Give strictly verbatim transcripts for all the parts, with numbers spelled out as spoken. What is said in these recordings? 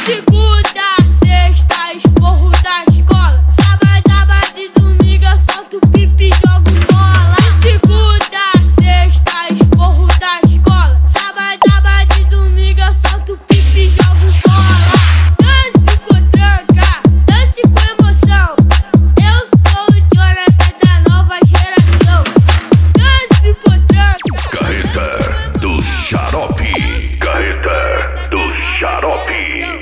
segunda, sexta, esporro da escola. Sábado, sábado e domingo eu solto pipi e jogo bola. De segunda, sexta, esporro da escola. Sábado, sábado e domingo eu solto pipi e jogo bola. Dance com tranca, dance com emoção. Eu sou o Jonathan da nova geração. Dance com tranca. Carreta do Xarope. Carreta do Xarope.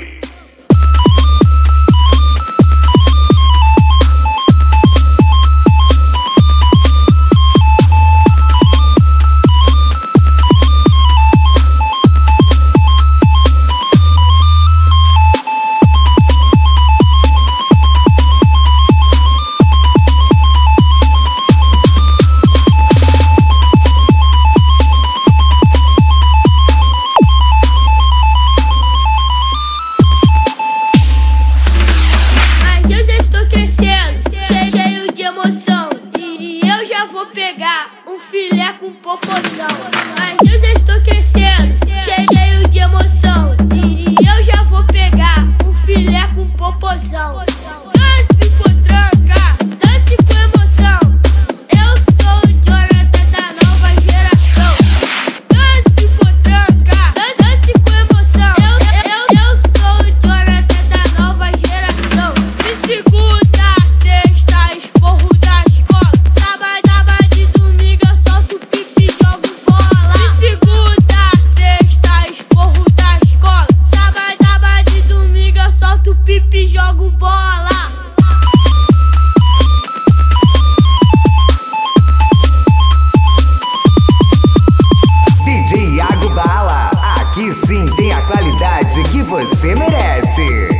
Vou pegar um filé com popozão. Mas eu já estou crescendo, cheio de emoção. E eu já vou pegar um filé com popozão. Dance com tranca, dance com emoção. Eu sou o Jonathan da nova geração. Dance com tranca, dance com emoção. Eu, eu, eu sou o Jonathan da nova geração. De segunda, sexta, esporro da escola. Sábado, pipi e jogo bola. D J Iago Bala, aqui sim tem a qualidade que você merece.